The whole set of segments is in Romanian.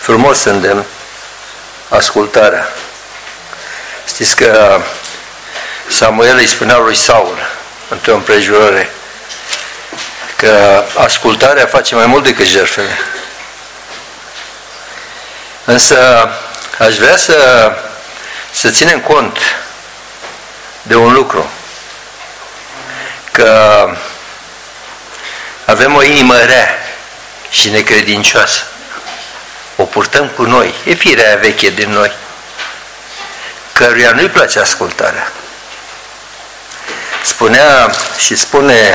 Frumos îndemn, ascultarea. Știți că Samuel îi spunea lui Saul într-o împrejurare că ascultarea face mai mult decât jertfele. Însă aș vrea să ținem cont de un lucru, că avem o inimă rea și necredincioasă. O purtăm cu noi, e firea aia veche din noi, căruia nu-i place ascultarea. Spunea și spune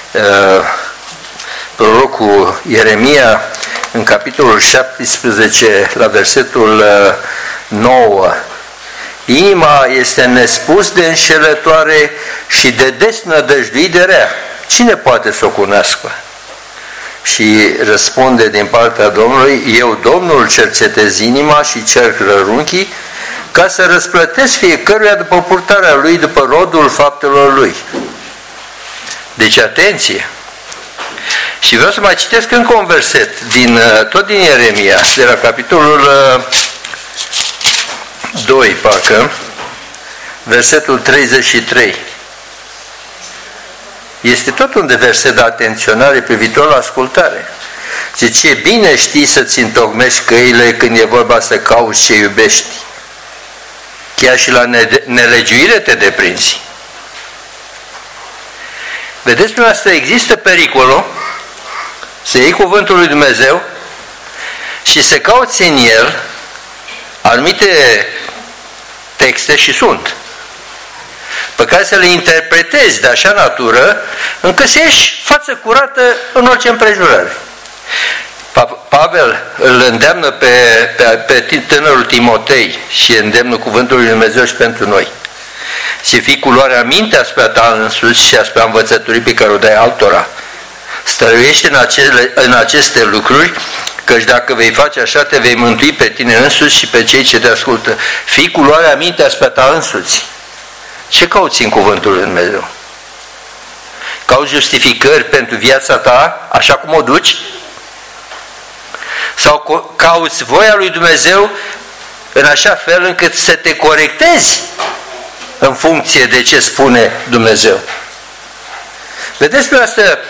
prorocul Ieremia în capitolul 17 la versetul 9: inima este nespus de înșelătoare și de desnădăjduit de rea. Cine poate să o cunoască? Și răspunde din partea Domnului: eu, Domnul, cercetez inima și cerc rărunchii, ca să răsplătesc fiecăruia după purtarea lui, după rodul faptelor lui. Deci atenție! Și vreau să mai citesc încă un verset, tot din Ieremia, de la capitolul 2, parcă, versetul 33. Este tot un verset de atenționare privitor la ascultare. Zice: ce bine știi să-ți întocmești căile când e vorba să cauți ce iubești. Chiar și la nelegiuire te deprinzi. Vedeți, prin asta există pericolul să iei cuvântul lui Dumnezeu și să cauți în el anumite texte, și sunt, pe care să le interpretezi de așa natură încât să ieși față curată în orice împrejurare. Pavel îl îndeamnă pe tânărul Timotei și îndemnă cuvântul lui Dumnezeu și pentru noi: și fii cu luarea minte asupra ta însuși și asupra învățăturii pe care o dai altora. Stăruiește în aceste lucruri, căci dacă vei face așa, te vei mântui pe tine însuți și pe cei ce te ascultă. Fii cu luarea minte asupra ta însuți. Ce cauți în cuvântul lui Dumnezeu? Cauți justificări pentru viața ta, așa cum o duci? Sau cauți voia lui Dumnezeu în așa fel încât să te corectezi în funcție de ce spune Dumnezeu? Vedeți pe asta,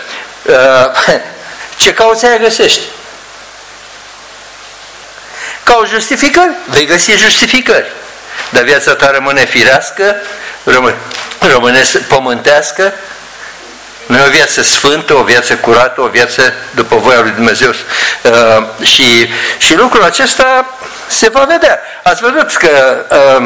ce cauți aia găsești. Cauți justificări, vei găsi justificări. Dar viața ta rămâne firească, rămâne pământească, nu e o viață sfântă, o viață curată, o viață după voia lui Dumnezeu. Și lucrul acesta se va vedea. Ați văzut că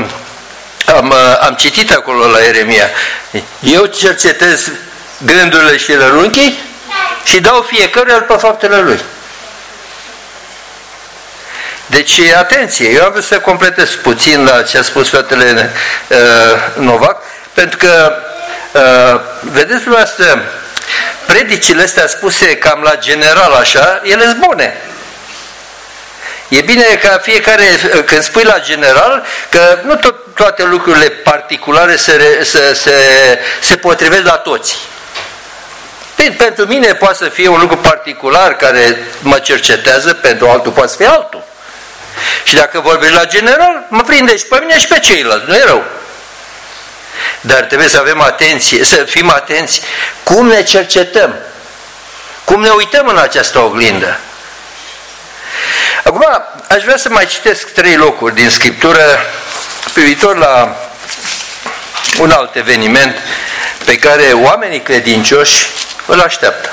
am citit acolo la Ieremia: eu cercetez gândurile și rărunchii și dau fiecăruia după faptele lui. Deci, atenție, eu am vrut să completez puțin la ce a spus fratele Novac, pentru că, vedeți dumneavoastră, predicile astea spuse cam la general așa, ele sunt bune. E bine ca fiecare, când spui la general, că nu toate lucrurile particulare se potrivesc la toți. Pentru mine poate să fie un lucru particular care mă cercetează, pentru altul poate să fie altul. Și dacă vorbești la general, mă prinde și pe mine și pe ceilalți, nu e rău. Dar trebuie să avem atenție, să fim atenți cum ne cercetăm, cum ne uităm în această oglindă. Acum, aș vrea să mai citesc 3 locuri din Scriptură privitor la un alt eveniment pe care oamenii credincioși îl așteaptă.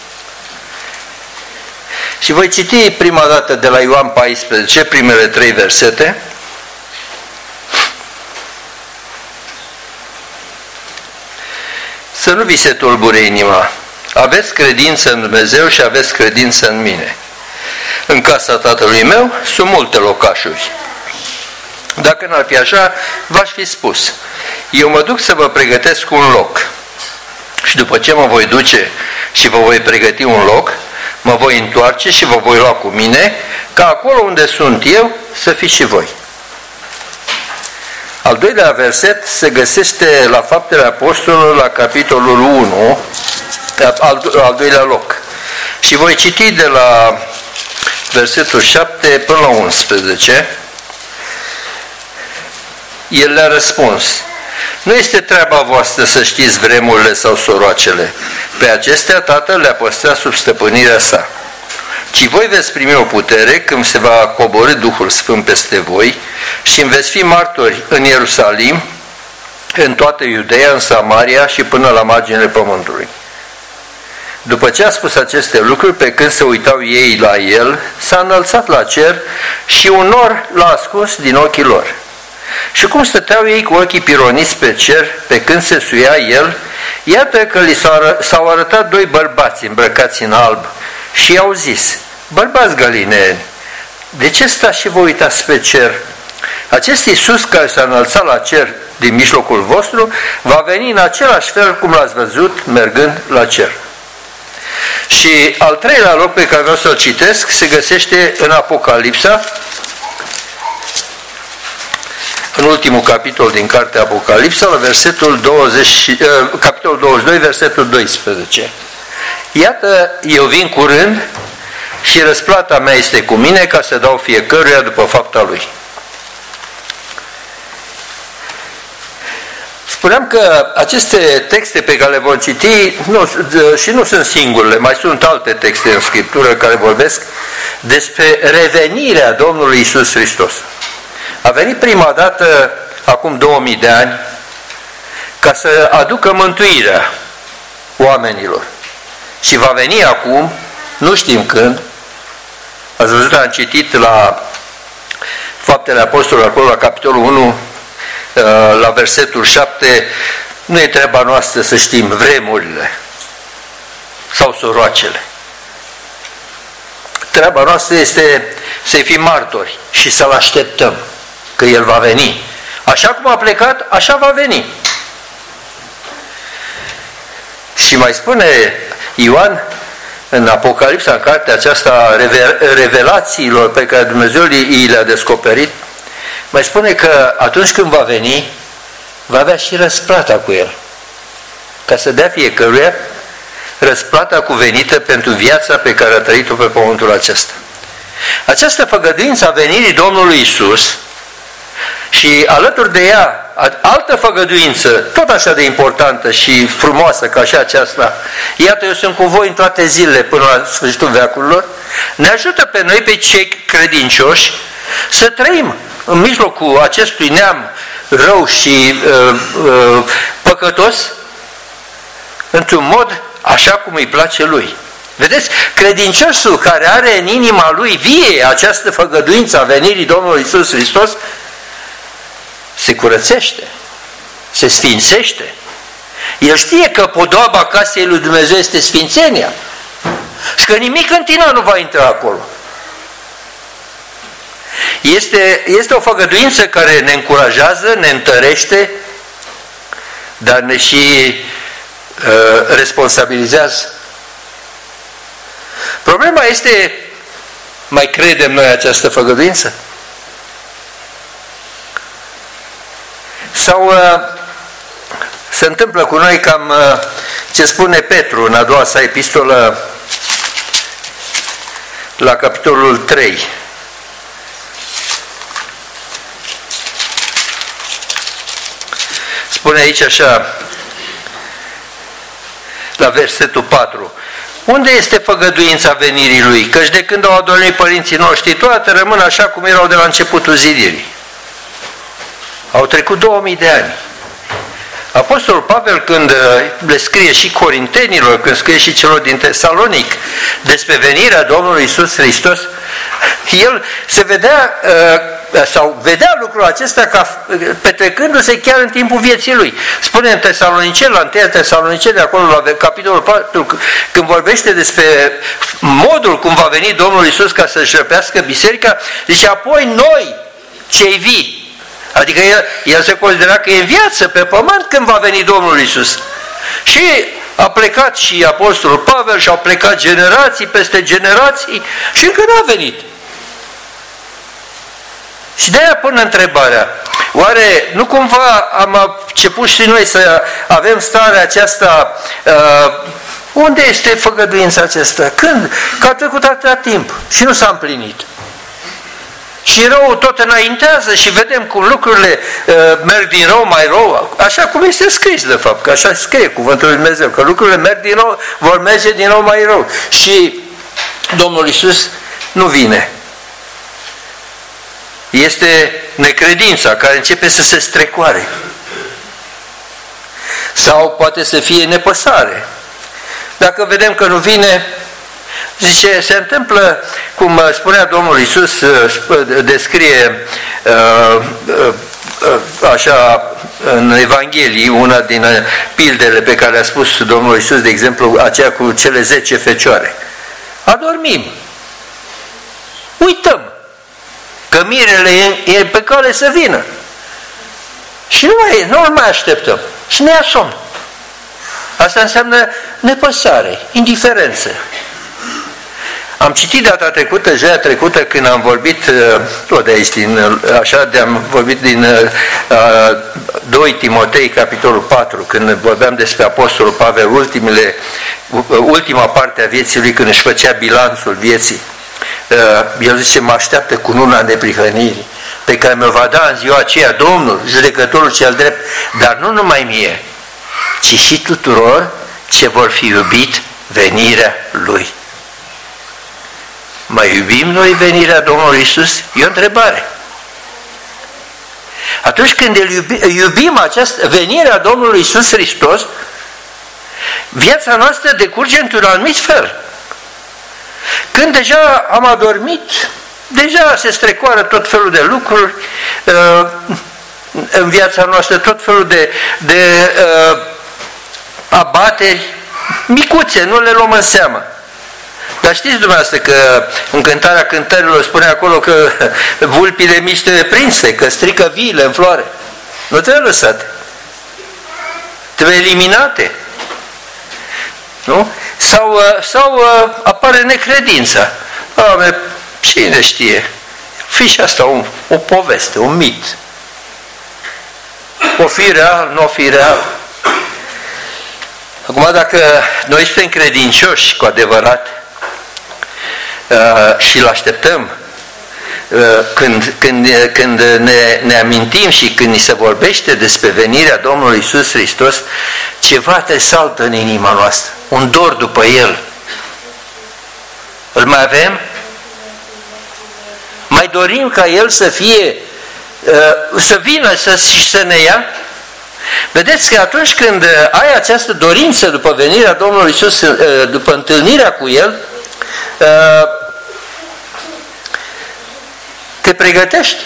Și voi citi prima dată de la Ioan 14, primele 3 versete. Să nu vi se tulbure inima. Aveți credință în Dumnezeu și aveți credință în mine. În casa Tatălui meu sunt multe locașuri. Dacă n-ar fi așa, v-aș fi spus: eu mă duc să vă pregătesc un loc. Și după ce mă voi duce și vă voi pregăti un loc, mă voi întoarce și vă voi lua cu mine, ca acolo unde sunt eu să fiți și voi. Al doilea verset se găsește la Faptele Apostolilor, la capitolul 1, al doilea loc. Și voi citi de la versetul 7 până la 11, el le-a răspuns: nu este treaba voastră să știți vremurile sau soroacele, pe acestea Tatăl le-a păstrat sub stăpânirea sa. Ci voi veți primi o putere când se va coborî Duhul Sfânt peste voi și îmi veți fi martori în Ierusalim, în toată Iudeea, în Samaria și până la marginile pământului. După ce a spus aceste lucruri, pe când se uitau ei la el, s-a înălțat la cer și un nor l-a ascuns din ochii lor. Și cum stăteau ei cu ochii pironiți pe cer, pe când se suia el, iată că li s-au arătat doi bărbați îmbrăcați în alb și i-au zis: bărbați galileeni, de ce stați și vă uitați pe cer? Acest Iisus care s-a înălțat la cer din mijlocul vostru va veni în același fel cum l-ați văzut mergând la cer. Și al treilea loc pe care vreau să-l citesc se găsește în Apocalipsa, în ultimul capitol din cartea Apocalipsa, la versetul 20, capitolul 22, versetul 12. Iată, eu vin curând și răsplata mea este cu mine ca să dau fiecăruia după fapta lui. Spuneam că aceste texte pe care le vom citi și nu sunt singurele, mai sunt alte texte în Scriptură care vorbesc despre revenirea Domnului Iisus Hristos. A venit prima dată acum 2000 de ani ca să aducă mântuirea oamenilor. Și va veni acum, nu știm când. Ați văzut, am citit la Faptele Apostolilor, acolo la capitolul 1, la versetul 7, nu e treaba noastră să știm vremurile sau soroacele. Treaba noastră este să fim martori și să-L așteptăm că El va veni. Așa cum a plecat, așa va veni. Și mai spune Ioan în Apocalipsa, în cartea aceasta revelațiilor pe care Dumnezeu le-a descoperit, mai spune că atunci când va veni, va avea și răsplata cu El, ca să dea fiecăruia răsplata cuvenită pentru viața pe care a trăit-o pe pământul acesta. Această făgăduință a venirii Domnului Iisus și alături de ea altă făgăduință, tot așa de importantă și frumoasă ca și aceasta: iată, eu sunt cu voi în toate zilele până la sfârșitul veacurilor, ne ajută pe noi, pe cei credincioși, să trăim în mijlocul acestui neam rău și păcătos într-un mod așa cum îi place Lui. Vedeți? Credinciosul care are în inima lui vie această făgăduință a venirii Domnului Iisus Hristos se curățește, se sfințește. El știe că podoaba casei lui Dumnezeu este sfințenia și că nimic în tine nu va intra acolo. Este o făgăduință care ne încurajează, ne întărește, dar ne și responsabilizează. Problema este, mai credem noi această făgăduință? Sau se întâmplă cu noi cam ce spune Petru în a doua sa epistolă, la capitolul 3. Spune aici așa, la versetul 4: unde este făgăduința venirii Lui? Căci de când au adormit părinții noștri, toate rămân așa cum erau de la începutul zidirii. Au trecut 2000 de ani. Apostolul Pavel, când le scrie și corintenilor, când scrie și celor din Tesalonic despre venirea Domnului Iisus Hristos, el se vedea sau vedea lucrul acesta ca petrecându-se chiar în timpul vieții lui. Spune în Tesaloniceni, la 1 Tesaloniceni, acolo la capitolul 4, când vorbește despre modul cum va veni Domnul Iisus ca să-și răpească biserica, zice: apoi noi, cei vii. Adică el se considera că e în viață pe pământ când va veni Domnul Iisus. Și a plecat și Apostolul Pavel și au plecat generații peste generații și încă n-a venit. Și de-aia pun întrebarea: oare nu cumva am început și noi să avem starea aceasta Unde este făgăduința aceasta? Când? Că a trecut atâta timp și nu s-a împlinit. Și răul tot înaintează și vedem cum lucrurile merg din rău mai rău, așa cum este scris de fapt, că așa scrie cuvântul lui Dumnezeu, că lucrurile merg din rău, vor merge din rău mai rău. Și Domnul Iisus nu vine. Este necredința care începe să se strecoare. Sau poate să fie nepăsare. Dacă vedem că nu vine, zice, se întâmplă, cum spunea Domnul Iisus, descrie așa în Evanghelii, una din pildele pe care a spus Domnul Iisus, de exemplu, aceea cu cele 10 fecioare. Adormim. Uităm că mirele e pe cale să vină. Și nu mai așteptăm. Și ne ia somn. Asta înseamnă nepăsare, indiferență. Am citit data trecută, joia trecută, când am vorbit, tot de aici, am vorbit din 2 Timotei, capitolul 4, când vorbeam despre Apostolul Pavel, ultima parte a vieții lui, când își făcea bilanțul vieții. El zice, mă așteaptă cununa neprihănirii, pe care mi-o va da în ziua aceea Domnul, judecătorul cel drept, dar nu numai mie, ci și tuturor ce vor fi iubit venirea Lui. Mai iubim noi venirea Domnului Iisus? E o întrebare. Atunci când iubim această venirea Domnului Iisus Hristos, viața noastră decurge într-un anumit fel. Când deja am adormit, deja se strecoară tot felul de lucruri în viața noastră, tot felul de abateri micuțe, nu le luăm în seamă. Dar știți dumneavoastră că în Cântarea Cântărilor spune acolo că vulpile mici trebuie prinse, că strică viile în floare. Nu trebuie lăsate. Trebuie eliminate. Nu? Sau apare necredința. Cine știe? Fii și asta o poveste, un mit. O fi real, nu o fi real. Acum, dacă noi suntem credincioși cu adevărat și îl așteptăm, când ne amintim și când ni se vorbește despre venirea Domnului Iisus Hristos, ceva te saltă în inima noastră, un dor după El. Îl mai avem? Mai dorim ca El să vină să ne ia? Vedeți că atunci când ai această dorință după venirea Domnului Iisus, după întâlnirea cu El, te pregătești.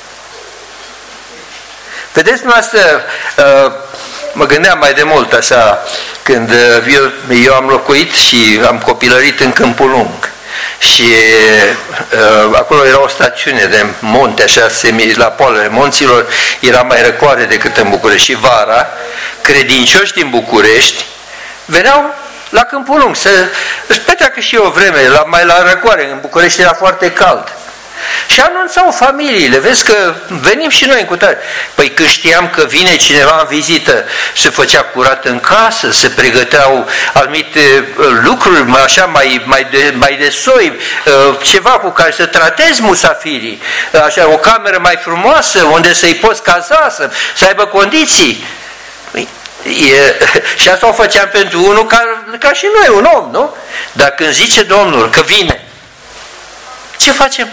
Vedeți dumneavoastră, mă gândeam mai de mult așa, când eu am locuit și am copilărit în Câmpul Lung. Și acolo era o stațiune de munte, așa, la poalele munților, era mai răcoare decât în București. Și vara, credincioși din București veneau la Câmpul Lung își petreacă și o vreme, mai la răcoare, în București era foarte cald. Și anunțau familiile, vezi că venim și noi în cutare. Păi când știam că vine cineva în vizită, se făcea curat în casă, se pregăteau anumite lucruri așa mai de soi, ceva cu care să tratezi musafirii, așa, o cameră mai frumoasă, unde să-i poți caza, să aibă condiții. Și asta o făceam pentru unul ca și noi, un om, nu? Dar când zice Domnul că vine, ce facem?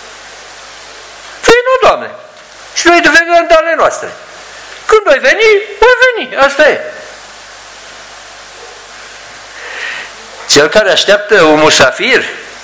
Nu, Doamne. Și noi venim de ale noastre. Când voi veni, asta e. Cel care așteaptă un musafir,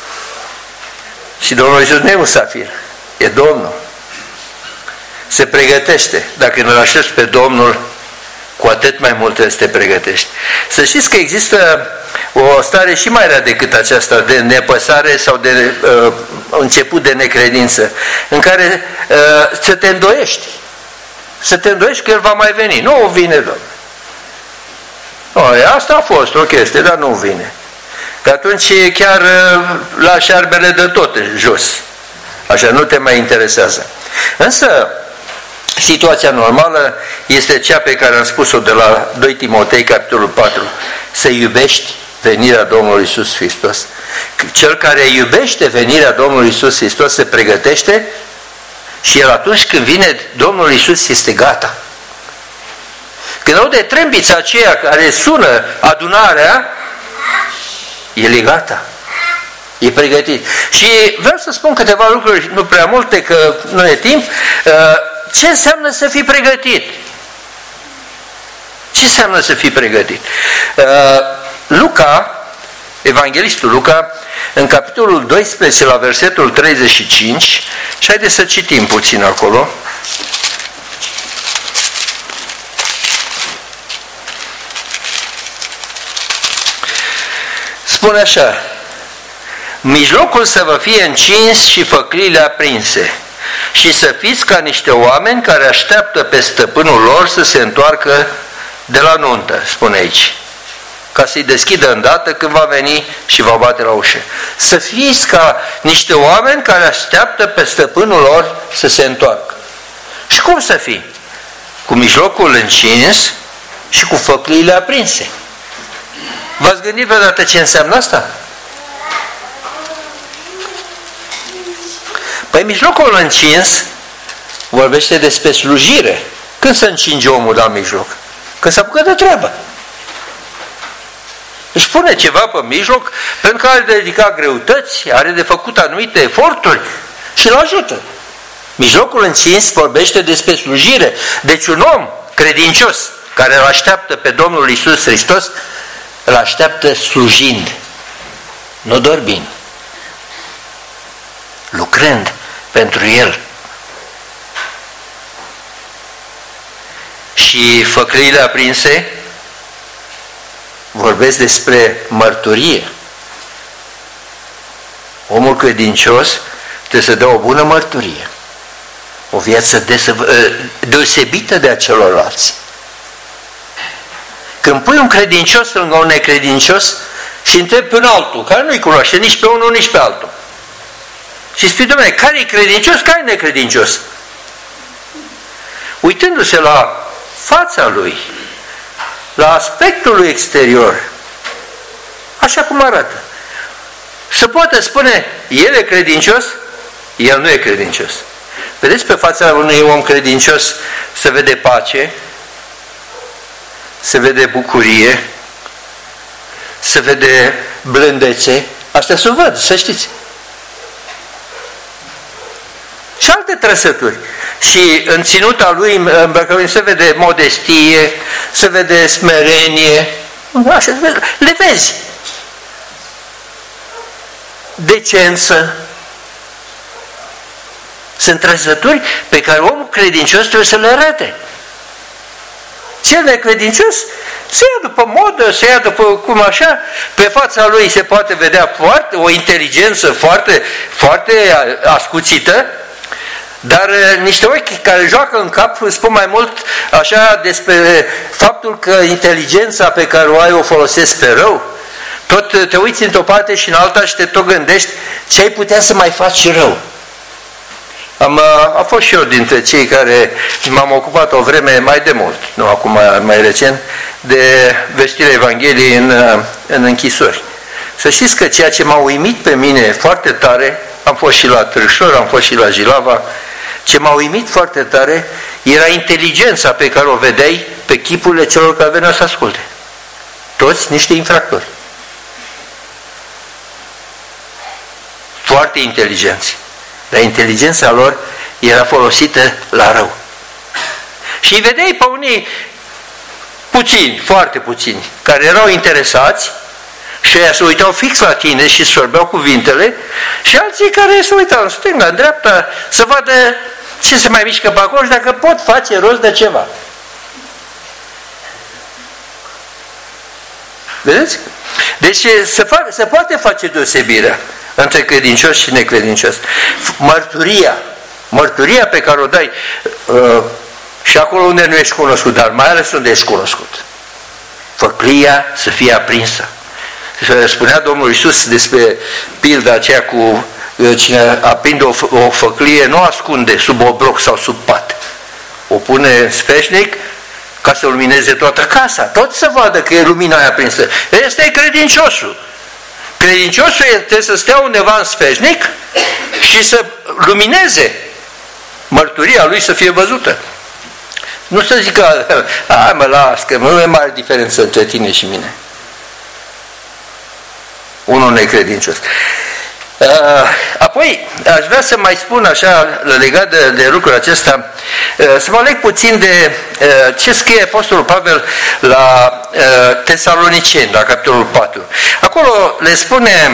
și Domnul Iisus nu e musafir, e Domnul, se pregătește. Dacă nu-L aștepți pe Domnul, cu atât mai mult trebuie să te pregătești. Să știți că există o stare și mai rea decât aceasta de nepăsare sau de început de necredință, în care să te îndoiești. Să te îndoiești că El va mai veni. Nu vine, Doamne. Asta a fost o chestie, dar nu vine. Că atunci chiar la șarbele de tot jos. Așa, nu te mai interesează. Însă, situația normală este cea pe care am spus-o de la 2 Timotei, capitolul 4. Să iubești venirea Domnului Iisus Hristos. Cel care iubește venirea Domnului Iisus Hristos se pregătește și el atunci când vine Domnul Iisus este gata. Când aude trâmbița aceea care sună adunarea, el e gata. E pregătit. Și vreau să spun câteva lucruri, nu prea multe, că nu e timp. Ce înseamnă să fii pregătit? Ce înseamnă să fii pregătit? Luca, evanghelistul Luca, în capitolul 12, la versetul 35, și haideți să citim puțin acolo. Spune așa: mijlocul să vă fie încins și făcliile aprinse, și să fiți ca niște oameni care așteaptă pe stăpânul lor să se întoarcă de la nuntă, spune aici, ca să-i deschidă îndată când va veni și va bate la ușă. Să fiți ca niște oameni care așteaptă pe stăpânul lor să se întoarcă. Și cum să fii? Cu mijlocul încins și cu făcliile aprinse. V-ați gândit vreodată ce înseamnă asta? Păi mijlocul încins vorbește despre slujire. Când se încinge omul la mijloc? Când se apucă de treabă. Își pune ceva pe mijloc pentru că are de ridicat greutăți, are de făcut anumite eforturi și îl ajută. Mijlocul încins vorbește despre slujire. Deci un om credincios care îl așteaptă pe Domnul Iisus Hristos, îl așteaptă slujind, nu dormind, lucrând pentru El. Și făcliile aprinse vorbesc despre mărturie. Omul credincios trebuie să dea o bună mărturie, o viață deosebită de a celorlalți. Când pui un credincios lângă un necredincios și întrebi pe un altul, care nu-i cunoaște nici pe unul, nici pe altul, și spui: Doamne, care e credincios, care e necredincios? Uitându-se la fața lui, la aspectul lui exterior, așa cum arată, să poată spune: el e credincios, el nu e credincios. Vedeți, pe fața unui om credincios se vede pace, se vede bucurie, se vede blândețe. Astea se văd, să știți. Și alte trăsături. Și în ținuta lui îmbrăcământ se vede modestie, se vede smerenie, așa, le vezi. Decență. Sunt trăsături pe care omul credincios trebuie să le arate. Cel necredincios se ia după modă, se ia după cum așa, pe fața lui se poate vedea o inteligență foarte, foarte ascuțită, dar niște ochi care joacă în cap spun mai mult așa despre faptul că inteligența pe care o ai o folosesc pe rău. Tot te uiți într-o parte și în alta și te tot gândești ce ai putea să mai faci rău. A fost și eu dintre cei care m-am ocupat o vreme mai de mult, nu acum mai recent, de vestirea Evangheliei în închisori. Să știți că ceea ce m-a uimit pe mine foarte tare, am fost și la Târșor, am fost și la Jilava, ce m-a uimit foarte tare era inteligența pe care o vedeai pe chipurile celor care veneau să asculte. Toți niște infractori. Foarte inteligenți. Dar inteligența lor era folosită la rău. Și îi vedeai pe unii puțini, foarte puțini, care erau interesați și ăia se uitau fix la tine și sorbeau cuvintele, și alții care se uitau în stânga, în dreapta, să vadă ce se mai mișcă pe acolo și dacă pot face rost de ceva. Vedeți? Deci se poate face deosebirea între credincios și necredincios. Mărturia pe care o dai și acolo unde nu ești cunoscut, dar mai ales unde ești cunoscut. Făclia să fie aprinsă. Spunea Domnul Iisus despre pilda aceea cu cine aprinde o făclie, nu ascunde sub obroc sau sub pat. O pune în sfeșnic ca să lumineze toată casa, tot să vadă că e lumina aia aprinsă. Ăsta e credinciosul. Credinciosul trebuie să stea undeva în sfeșnic și să lumineze mărturia lui să fie văzută. Nu să zică, hai mă las, că nu e mare diferență între tine și mine. Unul necredincios. Apoi, aș vrea să mai spun așa, legat de lucrul acesta, să mă leg puțin de ce scrie Apostolul Pavel la Tesaloniceni, la capitolul 4. Acolo le spune,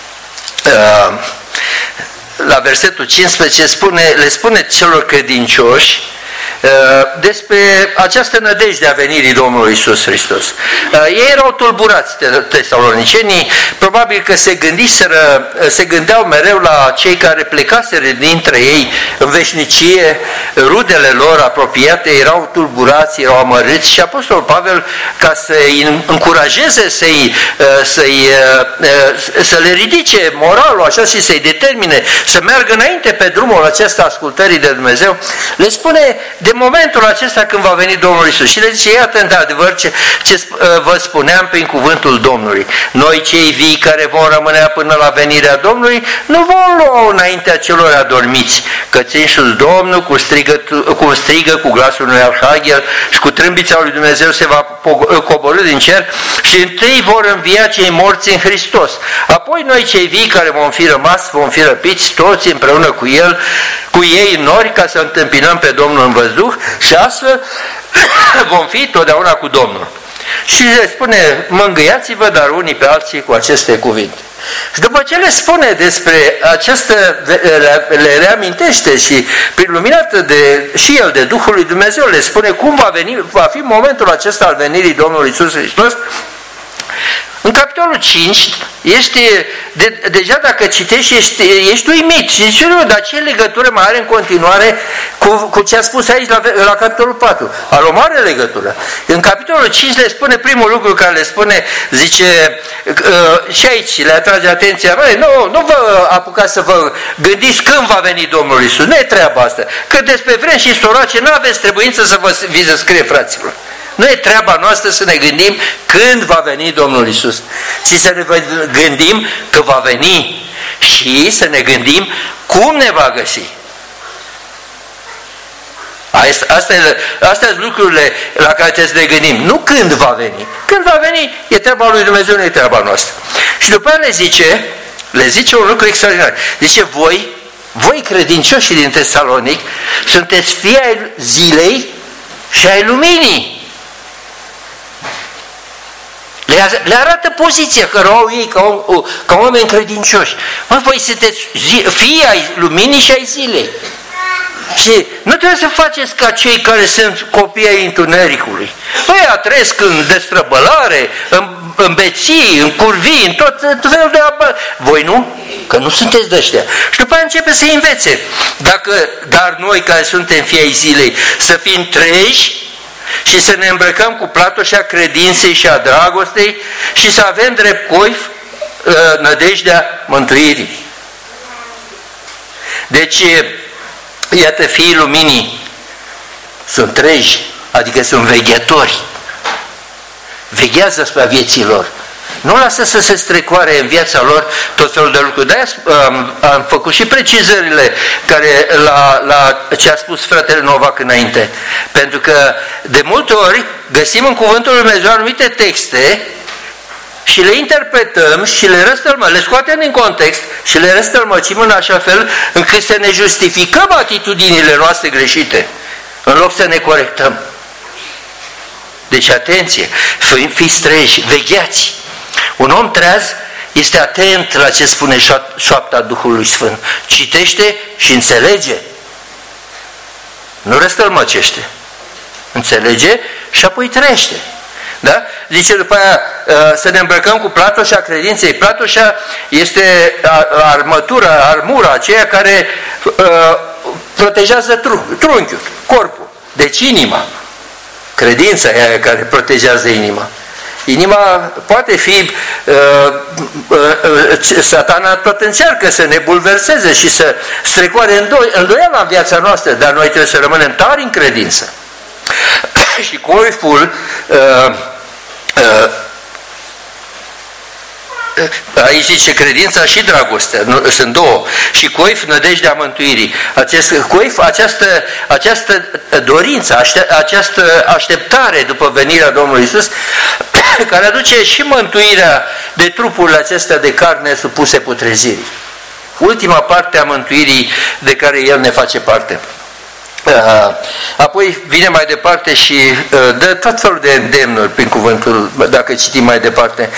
la versetul 15, le spune celor credincioși despre această nădejde a venirii Domnului Iisus Hristos. Ei erau tulburați, tesalonicenii, probabil că se gândeau mereu la cei care plecaseră dintre ei în veșnicie, rudele lor apropiate erau tulburați, erau amărâți și Apostolul Pavel, ca să-i încurajeze, să le ridice moralul așa și să-i determine să meargă înainte pe drumul acesta ascultării de Dumnezeu, le spune de momentul acesta când va veni Domnul Iisus și le zice, iată într-adevăr ce vă spuneam prin cuvântul Domnului. Noi cei vii care vom rămâne până la venirea Domnului nu vom lua înaintea celor adormiți, că țin sus Domnul cu strigă cu glasul unui arhanghel și cu trâmbița lui Dumnezeu se va coborî din cer și întâi vor învia cei morți în Hristos. Apoi noi cei vii care vom fi rămas, vom fi răpiți toți împreună cu ei în nori ca să întâmpinăm pe Domnul în văzduh și astfel vom fi totdeauna cu Domnul. Și le spune, mângâiați-vă dar unii pe alții cu aceste cuvinte. Și după ce le spune despre această, le reamintește și prin luminată și el de Duhul lui Dumnezeu le spune cum va fi momentul acesta al venirii Domnului Iisus Hristos. În capitolul 5, deja dacă citești, ești uimit și zici, nu, dar ce legătură mai are în continuare cu ce a spus aici la capitolul 4? Are o mare legătură. În capitolul 5 le spune primul lucru care le spune, zice, și aici le atrage atenția, nu vă apucați să vă gândiți când va veni Domnul Iisus, nu e treaba asta, că despre vremi și soroace nu aveți trebuință să vi se scrie, fraților. Nu e treaba noastră să ne gândim când va veni Domnul Iisus, ci să ne gândim că va veni și să ne gândim cum ne va găsi. Astea sunt lucrurile la care trebuie să ne gândim. Nu când va veni. Când va veni e treaba lui Dumnezeu, nu e treaba noastră. Și după aceea le zice un lucru extraordinar. Zice, voi credincioși din Tesalonic, sunteți fii ai zilei și ai luminii. Le arată poziția care o au ei ca oameni credincioși. Voi sunteți fii ai luminii și ai zilei. Și nu trebuie să faceți ca cei care sunt copii ai întunericului. Ăia trăiesc în destrăbălare, în beții, în curvii, în tot felul de apă. Voi nu? Că nu sunteți de ăștia. Și după aceea începe să învețe. Dar noi care suntem fii ai zilei, să fim treji și să ne îmbrăcăm cu platoșa credinței și a dragostei și să avem drept coif nădejdea mântuirii. Deci, iată, fiii luminii sunt treji, adică sunt veghetori. Veghează asupra vieții lor. Nu lasă să se strecoare în viața lor tot felul de lucruri. De-aia am făcut și precizările la ce a spus fratele Novac înainte. Pentru că de multe ori găsim în Cuvântul Lui Dumnezeu anumite texte și le interpretăm și le răstălmăm, le scoatem din context și le răstălmăcim în așa fel încât să ne justificăm atitudinile noastre greșite, în loc să ne corectăm. Deci atenție, fiți treji, vegheați. Un om treaz este atent la ce spune șoapta Duhului Sfânt. Citește și înțelege. Nu răstălmăcește. Înțelege și apoi trăiește. Da? Zice după aia să ne îmbrăcăm cu platoșa credinței. Platoșa este armura aceea care protejează trunchiul, corpul. Deci inima. Credința aia care protejează inima. Inima poate fi, Satana tot încearcă să ne bulverseze și să strecoare îndoială în viața noastră, dar noi trebuie să rămânem tari în credință. și coiful aici zice credința și dragostea, sunt două. Și coif, nădejdea mântuirii. Acest coif, această dorință, această așteptare după venirea Domnului Iisus, care aduce și mântuirea de trupurile acestea de carne supuse putrezirii. Ultima parte a mântuirii de care El ne face parte. Apoi vine mai departe și dă tot felul de îndemnuri prin cuvântul, dacă citim mai departe.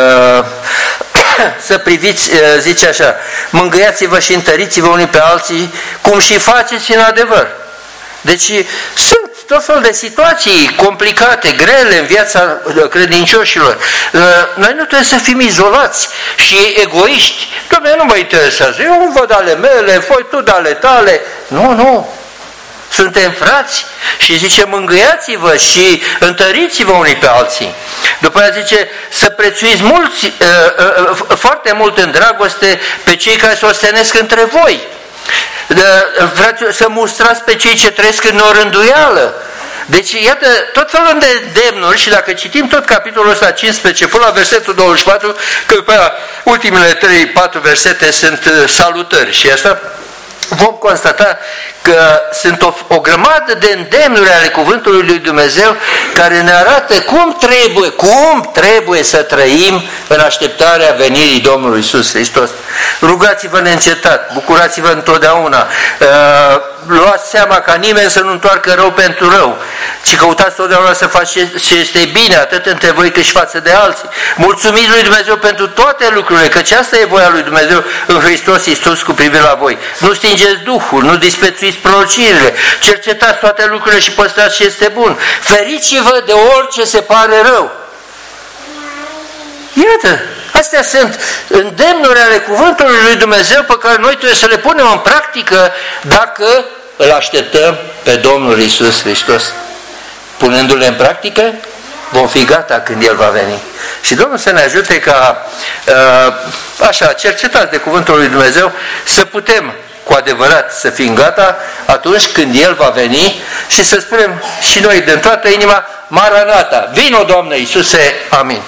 Să priviți, zice așa, mângâiați-vă și întăriți-vă unii pe alții, cum și faceți în adevăr. Deci sunt tot felul de situații complicate, grele în viața credincioșilor. Noi nu trebuie să fim izolați și egoiști. Doamne, nu mă interesează, eu văd ale mele, voi tu de ale tale. Nu. Suntem frați și zice mângâiați-vă și întăriți-vă unii pe alții. După aceea zice să prețuiți foarte mult în dragoste pe cei care se ostenesc între voi. Să mustrați pe cei ce trăiesc în orânduială. Deci, iată, tot felul de demnuri și dacă citim tot capitolul ăsta 15 până la versetul 24, că după ultimele 3-4 versete sunt salutări și asta vom constata că sunt o grămadă de îndemnuri ale cuvântului lui Dumnezeu care ne arată cum trebuie să trăim în așteptarea venirii Domnului Iisus Hristos. Rugați-vă neîncetat, bucurați-vă întotdeauna, luați seama ca nimeni să nu întoarcă rău pentru rău, ci căutați totdeauna să faceți ce este bine, atât între voi cât și față de alții. Mulțumiți lui Dumnezeu pentru toate lucrurile, căci asta e voia lui Dumnezeu în Hristos Iisus cu privire la voi. Nu stingeți Duhul, nu disprețuiți prorocirile, cercetați toate lucrurile și păstrați ce este bun. Feriți-vă de orice se pare rău. Iată, astea sunt îndemnuri ale cuvântului lui Dumnezeu pe care noi trebuie să le punem în practică dacă îl așteptăm pe Domnul Iisus Hristos. Punându-le în practică, vom fi gata când El va veni. Și Domnul să ne ajute ca, așa, cercetați de cuvântul lui Dumnezeu, să putem cu adevărat să fim gata atunci când El va veni și să spunem și noi din toată inima, Maranata, vino Doamne Iisuse, amin.